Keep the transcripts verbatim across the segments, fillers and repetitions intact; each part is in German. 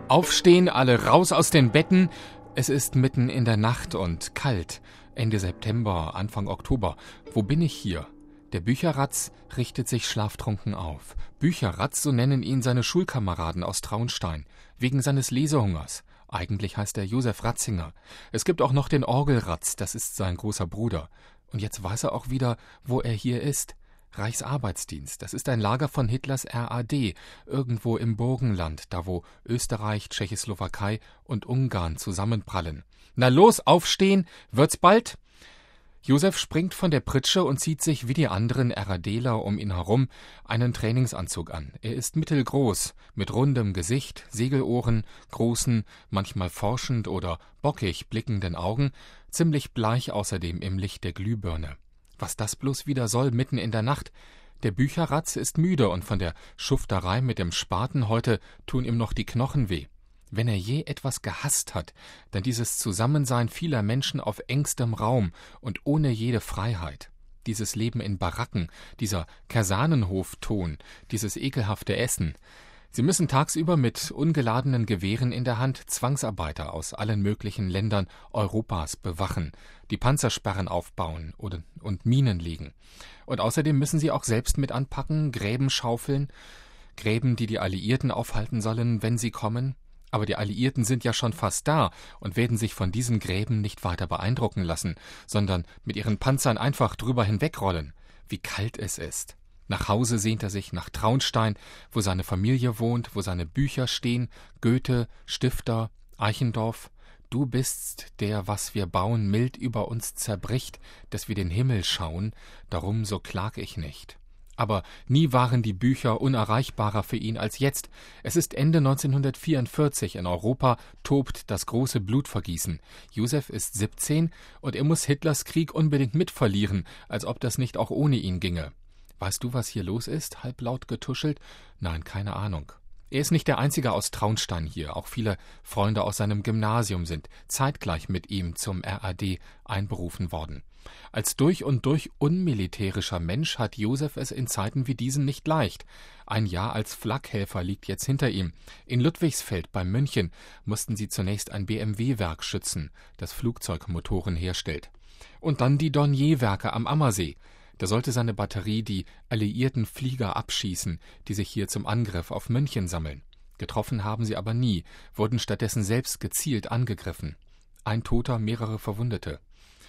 Aufstehen, alle raus aus den Betten. Es ist mitten in der Nacht und kalt. Ende September, Anfang Oktober. Wo bin ich hier? Der Bücherratz richtet sich schlaftrunken auf. Bücherratz, so nennen ihn seine Schulkameraden aus Traunstein, wegen seines Lesehungers. Eigentlich heißt er Josef Ratzinger. Es gibt auch noch den Orgelratz, das ist sein großer Bruder. Und jetzt weiß er auch wieder, wo er hier ist. Reichsarbeitsdienst, das ist ein Lager von Hitlers R A D, irgendwo im Burgenland, da wo Österreich, Tschechoslowakei und Ungarn zusammenprallen. Na los, aufstehen, wird's bald? Josef springt von der Pritsche und zieht sich wie die anderen RADler um ihn herum einen Trainingsanzug an. Er ist mittelgroß, mit rundem Gesicht, Segelohren, großen, manchmal forschend oder bockig blickenden Augen, ziemlich bleich außerdem im Licht der Glühbirne. Was das bloß wieder soll, mitten in der Nacht? Der Bücherratz ist müde und von der Schufterei mit dem Spaten heute tun ihm noch die Knochen weh. Wenn er je etwas gehasst hat, dann dieses Zusammensein vieler Menschen auf engstem Raum und ohne jede Freiheit. Dieses Leben in Baracken, dieser Kasernenhofton, dieses ekelhafte Essen. Sie müssen tagsüber mit ungeladenen Gewehren in der Hand Zwangsarbeiter aus allen möglichen Ländern Europas bewachen, die Panzersperren aufbauen oder, und Minen legen. Und außerdem müssen sie auch selbst mit anpacken, Gräben schaufeln, Gräben, die die Alliierten aufhalten sollen, wenn sie kommen. Aber die Alliierten sind ja schon fast da und werden sich von diesen Gräben nicht weiter beeindrucken lassen, sondern mit ihren Panzern einfach drüber hinwegrollen. Wie kalt es ist. Nach Hause sehnt er sich, nach Traunstein, wo seine Familie wohnt, wo seine Bücher stehen, Goethe, Stifter, Eichendorff. Du bistst, der, was wir bauen, mild über uns zerbricht, dass wir den Himmel schauen, darum so klag ich nicht. Aber nie waren die Bücher unerreichbarer für ihn als jetzt. Es ist Ende neunzehnhundertvierundvierzig, in Europa tobt das große Blutvergießen. Josef ist siebzehn und er muss Hitlers Krieg unbedingt mitverlieren, als ob das nicht auch ohne ihn ginge. Weißt du, was hier los ist? Halblaut getuschelt? Nein, keine Ahnung. Er ist nicht der Einzige aus Traunstein hier. Auch viele Freunde aus seinem Gymnasium sind zeitgleich mit ihm zum R A D einberufen worden. Als durch und durch unmilitärischer Mensch hat Josef es in Zeiten wie diesen nicht leicht. Ein Jahr als Flakhelfer liegt jetzt hinter ihm. In Ludwigsfeld bei München mussten sie zunächst ein B M W-Werk schützen, das Flugzeugmotoren herstellt. Und dann die Dornier-Werke am Ammersee. Da sollte seine Batterie die alliierten Flieger abschießen, die sich hier zum Angriff auf München sammeln. Getroffen haben sie aber nie, wurden stattdessen selbst gezielt angegriffen. Ein Toter, mehrere Verwundete.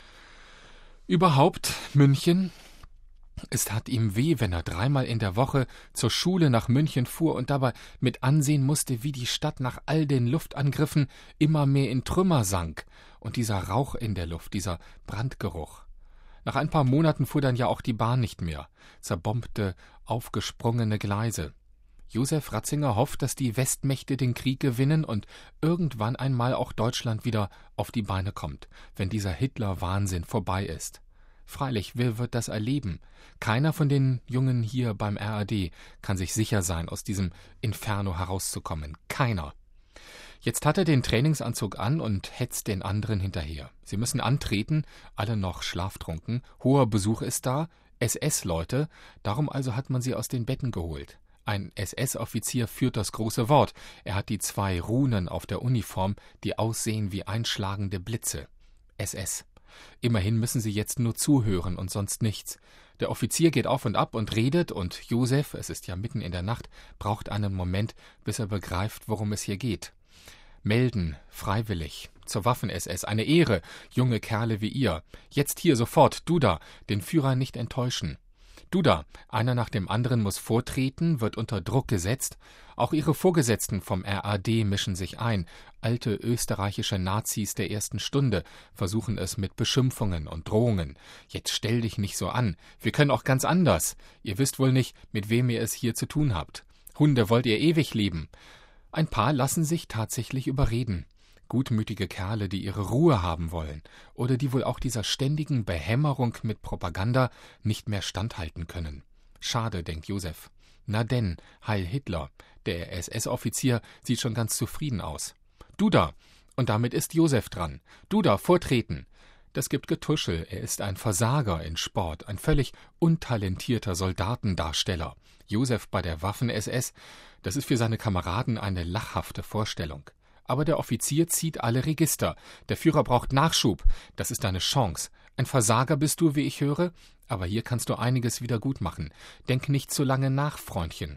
Überhaupt München, es tat ihm weh, wenn er dreimal in der Woche zur Schule nach München fuhr und dabei mit ansehen musste, wie die Stadt nach all den Luftangriffen immer mehr in Trümmer sank und dieser Rauch in der Luft, dieser Brandgeruch. Nach ein paar Monaten fuhr dann ja auch die Bahn nicht mehr, zerbombte, aufgesprungene Gleise. Josef Ratzinger hofft, dass die Westmächte den Krieg gewinnen und irgendwann einmal auch Deutschland wieder auf die Beine kommt, wenn dieser Hitler-Wahnsinn vorbei ist. Freilich, wer wird das erleben? Keiner von den Jungen hier beim R A D kann sich sicher sein, aus diesem Inferno herauszukommen. Keiner. Jetzt hat er den Trainingsanzug an und hetzt den anderen hinterher. Sie müssen antreten, alle noch schlaftrunken. Hoher Besuch ist da, S S-Leute, darum also hat man sie aus den Betten geholt. Ein S S-Offizier führt das große Wort. Er hat die zwei Runen auf der Uniform, die aussehen wie einschlagende Blitze. S S. Immerhin müssen sie jetzt nur zuhören und sonst nichts. Der Offizier geht auf und ab und redet und Josef, es ist ja mitten in der Nacht, braucht einen Moment, bis er begreift, worum es hier geht. Melden, freiwillig, zur Waffen-S S, eine Ehre, junge Kerle wie ihr. Jetzt hier sofort, du da, den Führer nicht enttäuschen. Du da, einer nach dem anderen muss vortreten, wird unter Druck gesetzt. Auch ihre Vorgesetzten vom R A D mischen sich ein. Alte österreichische Nazis der ersten Stunde versuchen es mit Beschimpfungen und Drohungen. Jetzt stell dich nicht so an. Wir können auch ganz anders. Ihr wisst wohl nicht, mit wem ihr es hier zu tun habt. Hunde wollt ihr ewig leben. Ein paar lassen sich tatsächlich überreden. Gutmütige Kerle, die ihre Ruhe haben wollen oder die wohl auch dieser ständigen Behämmerung mit Propaganda nicht mehr standhalten können. Schade, denkt Josef. Na denn, Heil Hitler, der S S-Offizier sieht schon ganz zufrieden aus. Du da, und damit ist Josef dran. Du da, vortreten. Das gibt Getuschel, er ist ein Versager in Sport, ein völlig untalentierter Soldatendarsteller. Josef bei der Waffen-S S, das ist für seine Kameraden eine lachhafte Vorstellung. Aber der Offizier zieht alle Register. Der Führer braucht Nachschub. Das ist deine Chance. Ein Versager bist du, wie ich höre, aber hier kannst du einiges wieder gut machen. Denk nicht zu lange nach, Freundchen.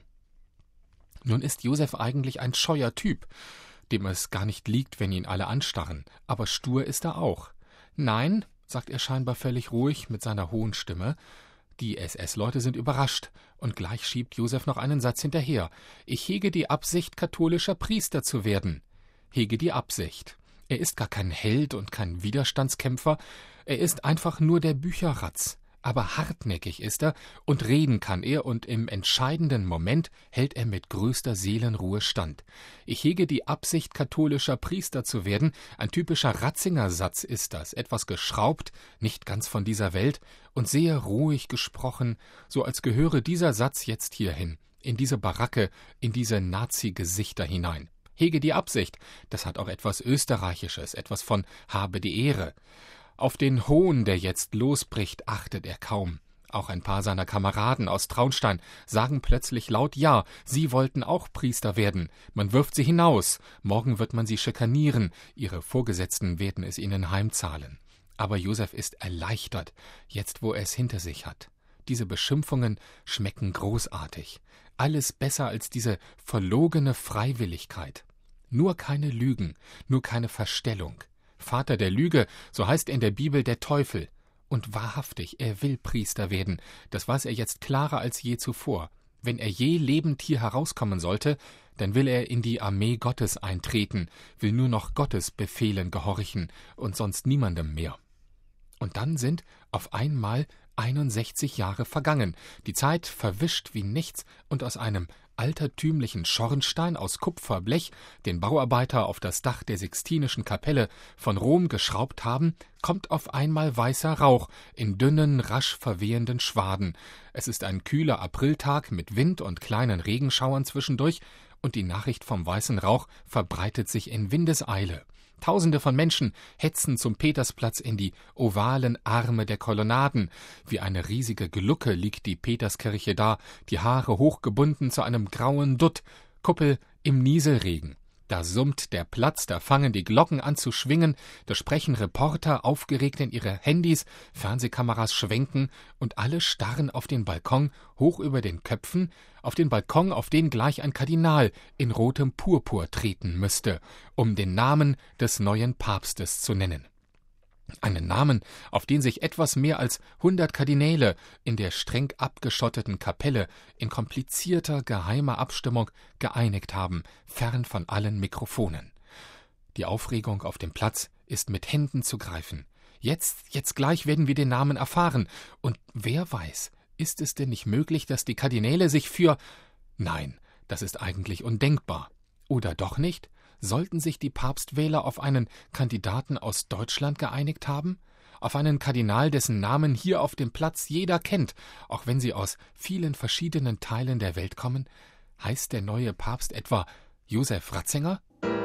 Nun ist Josef eigentlich ein scheuer Typ, dem es gar nicht liegt, wenn ihn alle anstarren. Aber stur ist er auch. Nein, sagt er scheinbar völlig ruhig mit seiner hohen Stimme. Die S S-Leute sind überrascht, und gleich schiebt Josef noch einen Satz hinterher. Ich hege die Absicht, katholischer Priester zu werden. Hege die Absicht. Er ist gar kein Held und kein Widerstandskämpfer, er ist einfach nur der Bücherratz. Aber hartnäckig ist er, und reden kann er, und im entscheidenden Moment hält er mit größter Seelenruhe stand. Ich hege die Absicht, katholischer Priester zu werden. Ein typischer Ratzinger-Satz ist das, etwas geschraubt, nicht ganz von dieser Welt, und sehr ruhig gesprochen, so als gehöre dieser Satz jetzt hierhin, in diese Baracke, in diese Nazi-Gesichter hinein. Hege die Absicht, das hat auch etwas Österreichisches, etwas von habe die Ehre. Auf den Hohn, der jetzt losbricht, achtet er kaum. Auch ein paar seiner Kameraden aus Traunstein sagen plötzlich laut Ja, sie wollten auch Priester werden. Man wirft sie hinaus. Morgen wird man sie schikanieren. Ihre Vorgesetzten werden es ihnen heimzahlen. Aber Josef ist erleichtert, jetzt wo er es hinter sich hat. Diese Beschimpfungen schmecken großartig. Alles besser als diese verlogene Freiwilligkeit. Nur keine Lügen, nur keine Verstellung. Vater der Lüge, so heißt in der Bibel der Teufel. Und wahrhaftig, er will Priester werden, das weiß er jetzt klarer als je zuvor. Wenn er je lebend hier herauskommen sollte, dann will er in die Armee Gottes eintreten, will nur noch Gottes Befehlen gehorchen und sonst niemandem mehr. Und dann sind auf einmal einundsechzig Jahre vergangen, die Zeit verwischt wie nichts, und aus einem altertümlichen Schornstein aus Kupferblech, den Bauarbeiter auf das Dach der Sixtinischen Kapelle von Rom geschraubt haben, kommt auf einmal weißer Rauch in dünnen, rasch verwehenden Schwaden. Es ist ein kühler Apriltag mit Wind und kleinen Regenschauern zwischendurch, und die Nachricht vom weißen Rauch verbreitet sich in Windeseile. Tausende von Menschen hetzen zum Petersplatz in die ovalen Arme der Kolonnaden. Wie eine riesige Glucke liegt die Peterskirche da, die Haare hochgebunden zu einem grauen Dutt, Kuppel im Nieselregen. Da summt der Platz, da fangen die Glocken an zu schwingen, da sprechen Reporter aufgeregt in ihre Handys, Fernsehkameras schwenken, und alle starren auf den Balkon hoch über den Köpfen, auf den Balkon, auf den gleich ein Kardinal in rotem Purpur treten müsste, um den Namen des neuen Papstes zu nennen. Einen Namen, auf den sich etwas mehr als hundert Kardinäle in der streng abgeschotteten Kapelle in komplizierter, geheimer Abstimmung geeinigt haben, fern von allen Mikrofonen. Die Aufregung auf dem Platz ist mit Händen zu greifen. Jetzt, jetzt gleich werden wir den Namen erfahren. Und wer weiß, ist es denn nicht möglich, dass die Kardinäle sich für... Nein, das ist eigentlich undenkbar. Oder doch nicht? Sollten sich die Papstwähler auf einen Kandidaten aus Deutschland geeinigt haben? Auf einen Kardinal, dessen Namen hier auf dem Platz jeder kennt, auch wenn sie aus vielen verschiedenen Teilen der Welt kommen? Heißt der neue Papst etwa Josef Ratzinger?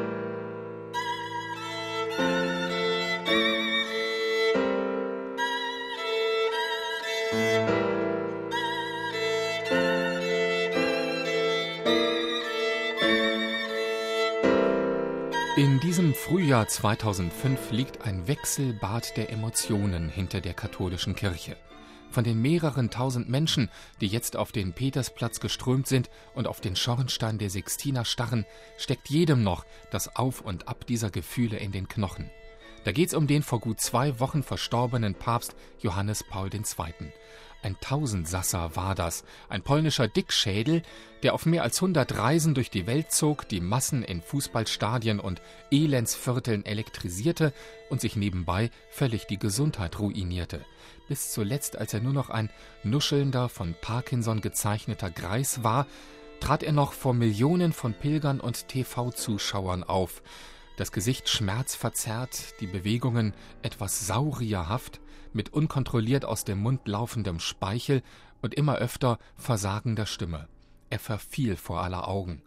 In diesem Frühjahr zweitausendfünf liegt ein Wechselbad der Emotionen hinter der katholischen Kirche. Von den mehreren tausend Menschen, die jetzt auf den Petersplatz geströmt sind und auf den Schornstein der Sixtiner starren, steckt jedem noch das Auf und Ab dieser Gefühle in den Knochen. Da geht's um den vor gut zwei Wochen verstorbenen Papst Johannes Paul der Zweite. Ein Tausendsasser war das, ein polnischer Dickschädel, der auf mehr als hundert Reisen durch die Welt zog, die Massen in Fußballstadien und Elendsvierteln elektrisierte und sich nebenbei völlig die Gesundheit ruinierte. Bis zuletzt, als er nur noch ein nuschelnder, von Parkinson gezeichneter Greis war, trat er noch vor Millionen von Pilgern und T V-Zuschauern auf. Das Gesicht schmerzverzerrt, die Bewegungen etwas saurierhaft, mit unkontrolliert aus dem Mund laufendem Speichel und immer öfter versagender Stimme. Er verfiel vor aller Augen.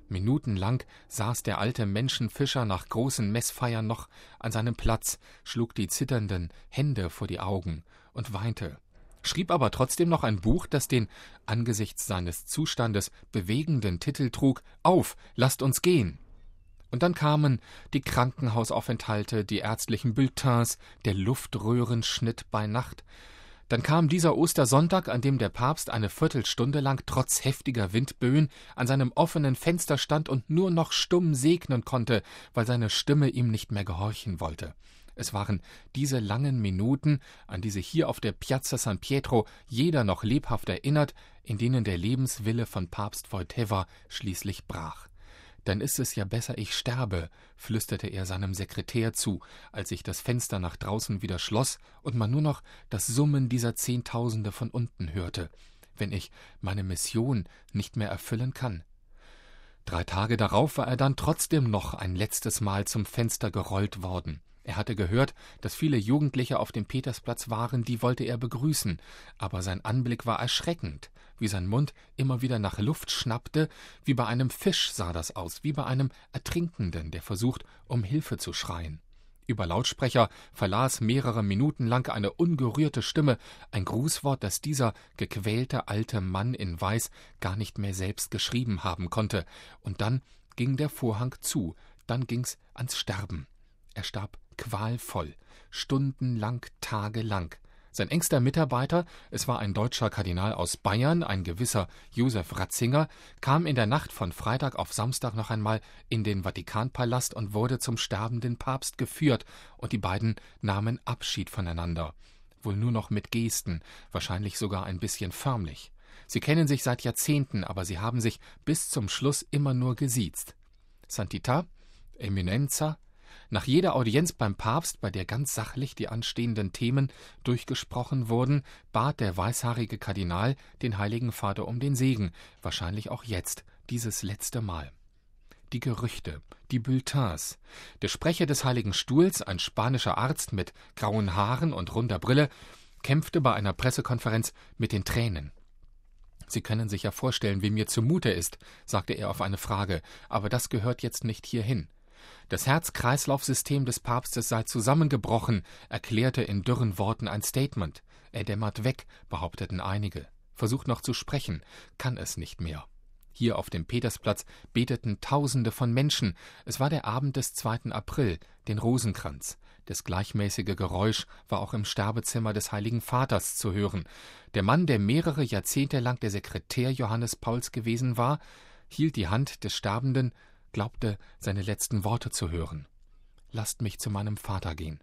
Minutenlang saß der alte Menschenfischer nach großen Messfeiern noch an seinem Platz, schlug die zitternden Hände vor die Augen und weinte, schrieb aber trotzdem noch ein Buch, das den angesichts seines Zustandes bewegenden Titel trug: »Auf, lasst uns gehen!« Und dann kamen die Krankenhausaufenthalte, die ärztlichen Bulletins, der Luftröhrenschnitt bei Nacht. Dann kam dieser Ostersonntag, an dem der Papst eine Viertelstunde lang trotz heftiger Windböen an seinem offenen Fenster stand und nur noch stumm segnen konnte, weil seine Stimme ihm nicht mehr gehorchen wollte. Es waren diese langen Minuten, an die sich hier auf der Piazza San Pietro jeder noch lebhaft erinnert, in denen der Lebenswille von Papst Wojtyła schließlich brach. »Dann ist es ja besser, ich sterbe«, flüsterte er seinem Sekretär zu, als sich das Fenster nach draußen wieder schloss und man nur noch das Summen dieser Zehntausende von unten hörte, »wenn ich meine Mission nicht mehr erfüllen kann.« Drei Tage darauf war er dann trotzdem noch ein letztes Mal zum Fenster gerollt worden. Er hatte gehört, dass viele Jugendliche auf dem Petersplatz waren, die wollte er begrüßen, aber sein Anblick war erschreckend, wie sein Mund immer wieder nach Luft schnappte, wie bei einem Fisch sah das aus, wie bei einem Ertrinkenden, der versucht, um Hilfe zu schreien. Über Lautsprecher verlas mehrere Minuten lang eine ungerührte Stimme ein Grußwort, das dieser gequälte alte Mann in Weiß gar nicht mehr selbst geschrieben haben konnte, und dann ging der Vorhang zu, dann ging's ans Sterben. Er starb qualvoll, stundenlang, tagelang. Sein engster Mitarbeiter, es war ein deutscher Kardinal aus Bayern, ein gewisser Josef Ratzinger, kam in der Nacht von Freitag auf Samstag noch einmal in den Vatikanpalast und wurde zum sterbenden Papst geführt, und die beiden nahmen Abschied voneinander. Wohl nur noch mit Gesten, wahrscheinlich sogar ein bisschen förmlich. Sie kennen sich seit Jahrzehnten, aber sie haben sich bis zum Schluss immer nur gesiezt. Santità, Eminenza. Nach jeder Audienz beim Papst, bei der ganz sachlich die anstehenden Themen durchgesprochen wurden, bat der weißhaarige Kardinal den Heiligen Vater um den Segen, wahrscheinlich auch jetzt, dieses letzte Mal. Die Gerüchte, die Bulletins. Der Sprecher des Heiligen Stuhls, ein spanischer Arzt mit grauen Haaren und runder Brille, kämpfte bei einer Pressekonferenz mit den Tränen. »Sie können sich ja vorstellen, wie mir zumute ist«, sagte er auf eine Frage, »aber das gehört jetzt nicht hierhin.« Das Herz-Kreislauf-System des Papstes sei zusammengebrochen, erklärte in dürren Worten ein Statement. Er dämmert weg, behaupteten einige. Versucht noch zu sprechen, kann es nicht mehr. Hier auf dem Petersplatz beteten Tausende von Menschen. Es war der Abend des zweiten April, den Rosenkranz. Das gleichmäßige Geräusch war auch im Sterbezimmer des Heiligen Vaters zu hören. Der Mann, der mehrere Jahrzehnte lang der Sekretär Johannes Pauls gewesen war, hielt die Hand des Sterbenden, glaubte, seine letzten Worte zu hören. »Lasst mich zu meinem Vater gehen.«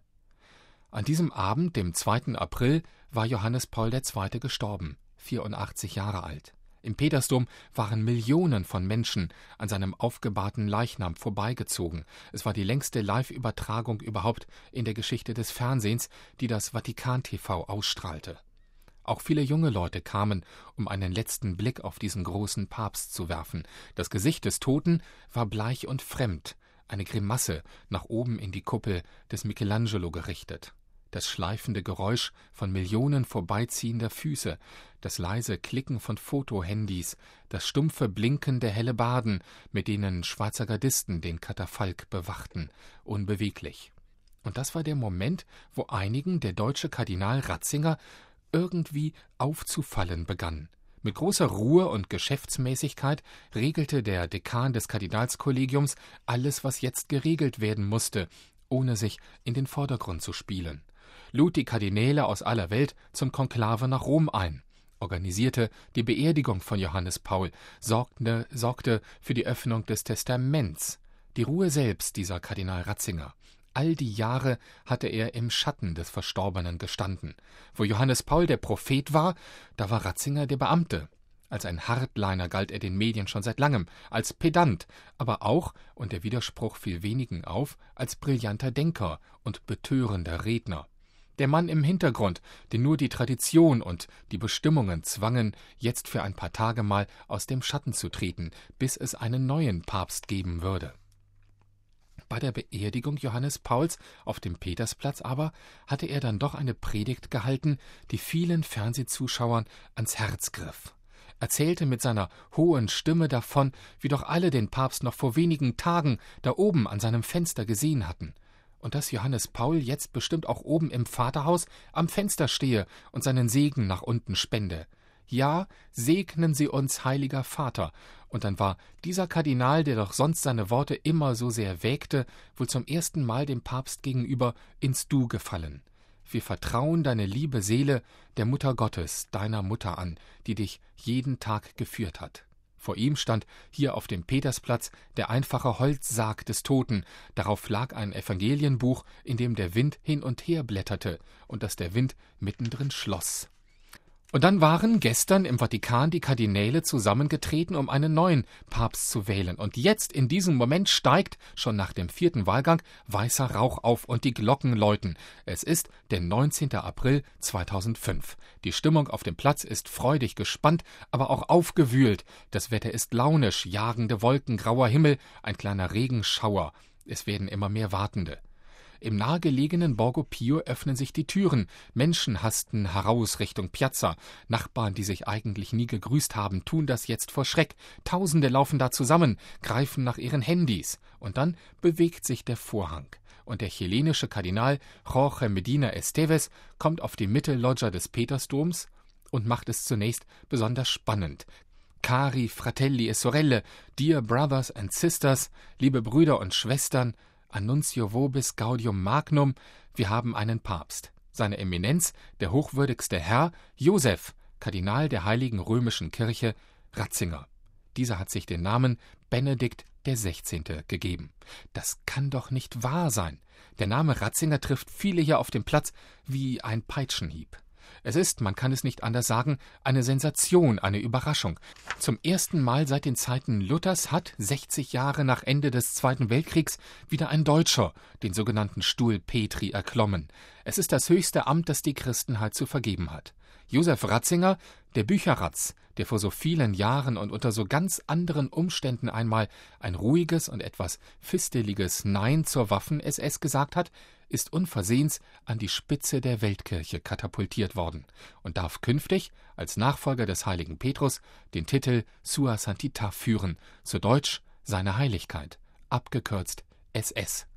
An diesem Abend, dem zweiten April, war Johannes Paul der Zweite gestorben, vierundachtzig Jahre alt. Im Petersdom waren Millionen von Menschen an seinem aufgebahrten Leichnam vorbeigezogen. Es war die längste Live-Übertragung überhaupt in der Geschichte des Fernsehens, die das Vatikan-T V ausstrahlte. Auch viele junge Leute kamen, um einen letzten Blick auf diesen großen Papst zu werfen. Das Gesicht des Toten war bleich und fremd, eine Grimasse nach oben in die Kuppel des Michelangelo gerichtet. Das schleifende Geräusch von Millionen vorbeiziehender Füße, das leise Klicken von Fotohandys, das stumpfe Blinken der Hellebarden, mit denen Schweizer Gardisten den Katafalk bewachten, unbeweglich. Und das war der Moment, wo einigen der deutsche Kardinal Ratzinger irgendwie aufzufallen begann. Mit großer Ruhe und Geschäftsmäßigkeit regelte der Dekan des Kardinalskollegiums alles, was jetzt geregelt werden musste, ohne sich in den Vordergrund zu spielen. Lud die Kardinäle aus aller Welt zum Konklave nach Rom ein, organisierte die Beerdigung von Johannes Paul, sorgte, sorgte für die Öffnung des Testaments. Die Ruhe selbst dieser Kardinal Ratzinger. All die Jahre hatte er im Schatten des Verstorbenen gestanden. Wo Johannes Paul der Prophet war, da war Ratzinger der Beamte. Als ein Hardliner galt er den Medien schon seit langem, als Pedant, aber auch, und der Widerspruch fiel wenigen auf, als brillanter Denker und betörender Redner. Der Mann im Hintergrund, den nur die Tradition und die Bestimmungen zwangen, jetzt für ein paar Tage mal aus dem Schatten zu treten, bis es einen neuen Papst geben würde. Bei der Beerdigung Johannes Pauls auf dem Petersplatz aber hatte er dann doch eine Predigt gehalten, die vielen Fernsehzuschauern ans Herz griff. erzählte mit seiner hohen Stimme davon, wie doch alle den Papst noch vor wenigen Tagen da oben an seinem Fenster gesehen hatten. Und dass Johannes Paul jetzt bestimmt auch oben im Vaterhaus am Fenster stehe und seinen Segen nach unten spende. Ja, segnen Sie uns, heiliger Vater. Und dann war dieser Kardinal, der doch sonst seine Worte immer so sehr wägte, wohl zum ersten Mal dem Papst gegenüber ins Du gefallen. Wir vertrauen deine liebe Seele der Mutter Gottes, deiner Mutter an, die dich jeden Tag geführt hat. Vor ihm stand hier auf dem Petersplatz der einfache Holzsarg des Toten. Darauf lag ein Evangelienbuch, in dem der Wind hin und her blätterte und das der Wind mittendrin schloss. Und dann waren gestern im Vatikan die Kardinäle zusammengetreten, um einen neuen Papst zu wählen. Und jetzt, in diesem Moment, steigt, schon nach dem vierten Wahlgang, weißer Rauch auf und die Glocken läuten. Es ist der neunzehnten April zweitausendfünf. Die Stimmung auf dem Platz ist freudig gespannt, aber auch aufgewühlt. Das Wetter ist launisch, jagende Wolken, grauer Himmel, ein kleiner Regenschauer. Es werden immer mehr Wartende. Im nahegelegenen Borgo Pio öffnen sich die Türen. Menschen hasten heraus Richtung Piazza. Nachbarn, die sich eigentlich nie gegrüßt haben, tun das jetzt vor Schreck. Tausende laufen da zusammen, greifen nach ihren Handys. Und dann bewegt sich der Vorhang. Und der chilenische Kardinal Jorge Medina Esteves kommt auf die Mittelloggia des Petersdoms und macht es zunächst besonders spannend. Cari fratelli e sorelle, dear brothers and sisters, liebe Brüder und Schwestern, Annuncio vobis gaudium magnum, wir haben einen Papst. Seine Eminenz, der hochwürdigste Herr, Josef, Kardinal der Heiligen Römischen Kirche, Ratzinger. Dieser hat sich den Namen Benedikt der Sechzehnte gegeben. Das kann doch nicht wahr sein. Der Name Ratzinger trifft viele hier auf dem Platz wie ein Peitschenhieb. Es ist, man kann es nicht anders sagen, eine Sensation, eine Überraschung. Zum ersten Mal seit den Zeiten Luthers hat, sechzig Jahre nach Ende des Zweiten Weltkriegs, wieder ein Deutscher den sogenannten Stuhl Petri erklommen. Es ist das höchste Amt, das die Christenheit zu vergeben hat. Josef Ratzinger, der Bücherratz, der vor so vielen Jahren und unter so ganz anderen Umständen einmal ein ruhiges und etwas fisteliges Nein zur Waffen-S S gesagt hat, ist unversehens an die Spitze der Weltkirche katapultiert worden und darf künftig als Nachfolger des heiligen Petrus den Titel Sua Santità führen, zu Deutsch seine Heiligkeit, abgekürzt S S.